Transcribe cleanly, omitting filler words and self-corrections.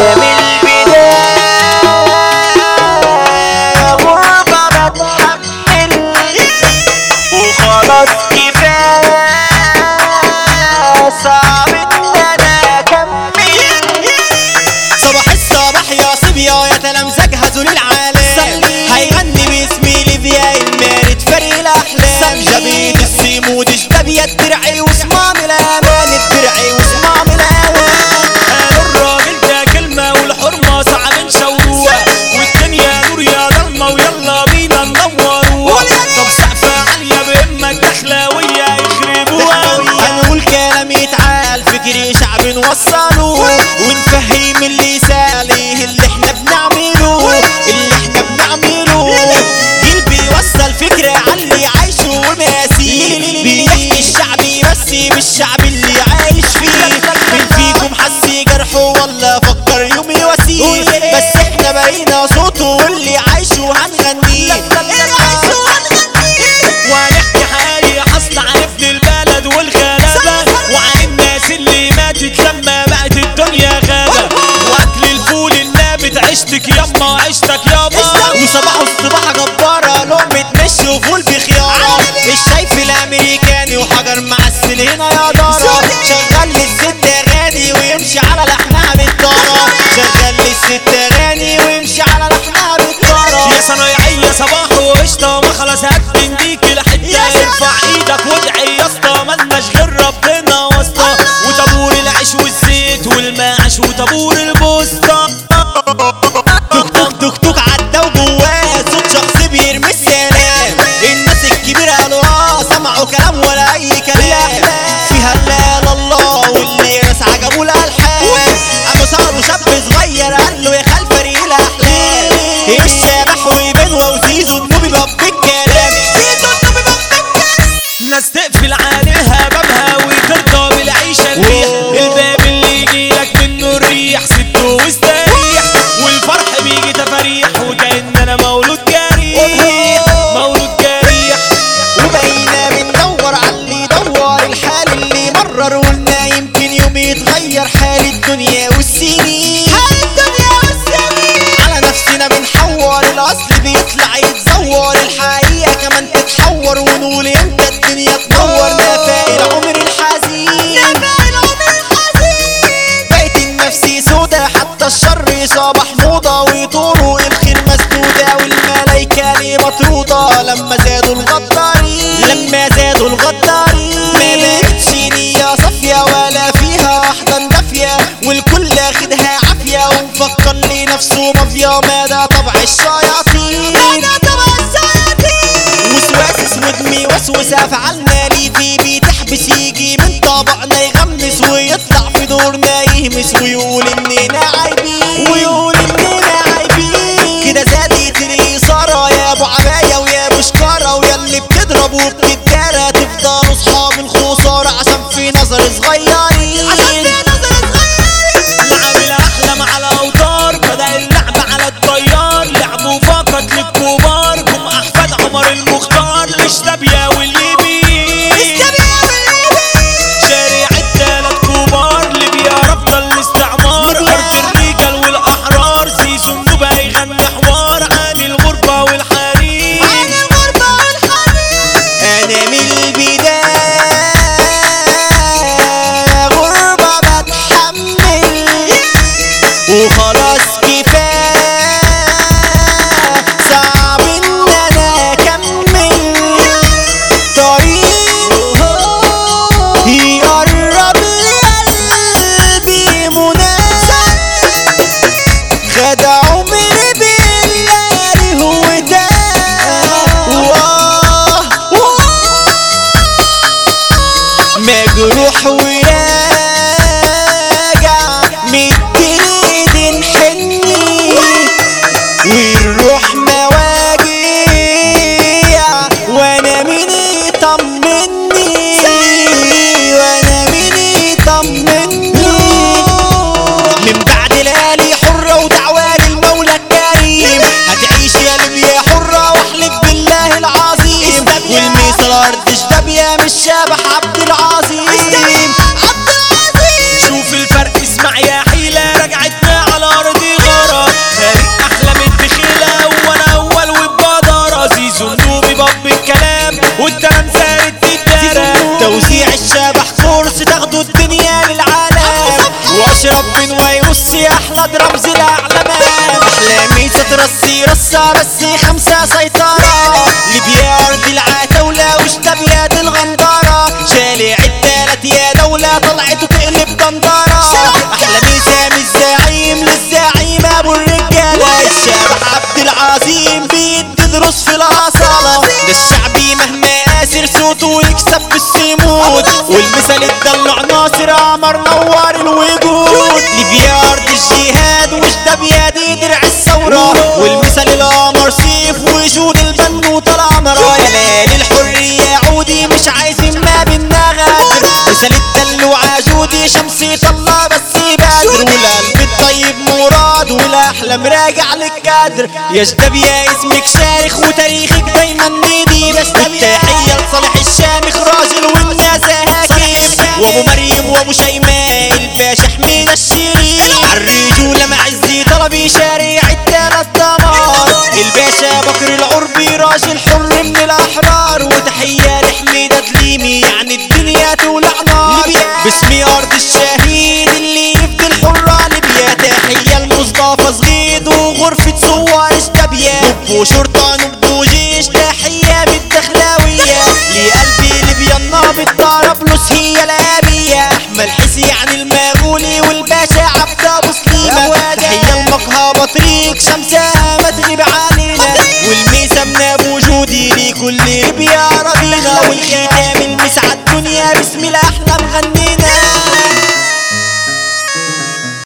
انا من البداية غربة بتحمل وخلاص كفاية صعب ان انا اكمل. صباح الصباح يا صبيا يا تلامذة جهزوا للعالم، هيغني باسمي ليفيا المارد فريق الاحلام. جبيت السيمود اشبابيا الدرعي وصمام الامان، الدرعي وصمام الامان. قالوا الراجل ده كلمة والحرمة صعب نشوروها، والدنيا نور يا ضلمة ويلا بينا ننوروها. طب سقفة عالية بهمك دخلاوية يخربوها. هنقول كلام يتعال فكري شعب نوصله، ونفهم اللي ساليه اللي احنا بنعمله، اللي احنا بنعمله. جيل بيوصل فكرة عاللي عايشه وماسيه، بيحكي الشعبي بس بالشعب اللي عايش فيه. مين فيكم حس جرحه ولا فكر يوم يواسيه؟ بس احنا بقينا صوته واللي عايشه هنغنيه، اللي عايشه هنغنيه. وهنحكي حقايق حصل عن ابن البلد والغلابة، وعن الناس اللي ماتت لما بقت الدنيا غابة. واكل الفول النابت عشتك يما عشتك يابا. وصباح الصباح جبارة لقمة مشي وفول بخيارة. الشاي في الامريكاني وحجر معسل هنا يا دارة. شغل للست اغاني ويمشي على لحمها بالطارة، شغل للست اغاني ويمشي على لحمها بالطارة. يا صنايعية صباح وقشطة ما خلاص هتنديك لحتة. ارفع ايدك وادعي يا اسطى ملناش غير ربنا واسطة. وطابور العيش والزيت والمعش وطابور البوسطة. توك توك عدى وجواه صوت شخص بيرمي السلام. الناس الكبيرة قالوا سمعوا كلام ولا اي كلام. فيها لا الله واللي ناس عجبوا الالحان. قاموا صاروا شاب صغير قال له يا خال فريق الاحلام. الشبح وبنوة وزيزو النوبي باب الكلام، زيزو النوبي باب الكلام. ناس تقفل عليها بابها وترضى بالعيشة الريح. الباب اللي يجيلك منه الريح سده واستريح. والفرح بيجي تفاريح وكأن انا مولود جريح، مولود جريح. وبقينا بندور على اللي يدور الحال اللي مرر، وقلنا يمكن يوم يتغير حال الدنيا والسنين. على نفسنا بنحور الاصل بيطلع يتزور، الحقيقة كمان تتحور ونقول امتى الدنيا تنور. نفاق العمر الحزين، بقيت النفسي سودا حتى الشر صباح موضة. ويطوروا الخير مسدودة والملايكة ليه مطرودة لما زادوا الغدارين، لما زادوا الغدارين. ما بقتش نية صافية ولا فيها واحدة دافية، والكل اخدها عافية ومفكر لنفسه مافيا. ما ده طبع الشياطين، وسواس اسود ميوسوس افعالنا ليه بتحبس. يجي من طبقنا يغمس ويطلع في دورنا يهمس ويقول اننا عايبين، ويقول اننا عايبين. كده زادت الاثارة يا ابو عباية ويا ابو شكارة، ويا اللي بتضرب وبتتدارى تفضلوا صحاب الخسارة عشان في نظر صغيرين. لعب الاحلام على اوتار بدأ اللعب على الطيار. لعبوا فقط للكبار جم احفاد عمر المختار. الاشتبيا والليبي شارع التلات كبار. ليبيا رفض الاستعمار، ارض الرجال والاحرار. زيزو النوبة يغني حوار عن الغربة والحريم. انا من البداية كرسي تاخدوا الدنيا للعالم. واشرب من ويرص احلى رمز الاعلام. احلامي تترصي رصة بس 5 سيطرة. ليبيا ارض العتاولة وشتا بيد الغندارة. شالع التلات يا دولة طلعت وتقلب دندارة. احلامي سامي الزعيم للزعيم ابو الرجالة. الشبح عبد العظيم بيدي دروس في الاصالة. ده الشعبي مهما قاسر صوته يكسب بالسمود. والمثال الدلع ناصر عمر نور الوجود. ليبيا ارض الجهاد وشتا بيدي درع الثورة. والمثال القمر سيف وجود البنوت العمرة. يا ليالي الحرية عودي مش عايزين ما بينا غادر. مثال الدلع عجودي شمسي طلع بس بدر. والقلب الطيب مراد والاحلام راجع للكادر. يا جدب يا اسمك شارخ وتاريخك دايما نديم. التحية لصالح الشامخ راجل والناس هاكم. وابو مريم وابو شيماء الباشا حميد الشريف. عالرجولة مع عزي طلبي شارع التلات دمار. الباشا بكر العربي راجل حر من الاحرار. وتحية لحميدة تليمي يعني الدنيا تولع نار. باسمي ارض الشهيد اللي يفدي الحرة ليبيا. تحية لمصطفى صغيد وغرفة صور اشتبيا. وشرطان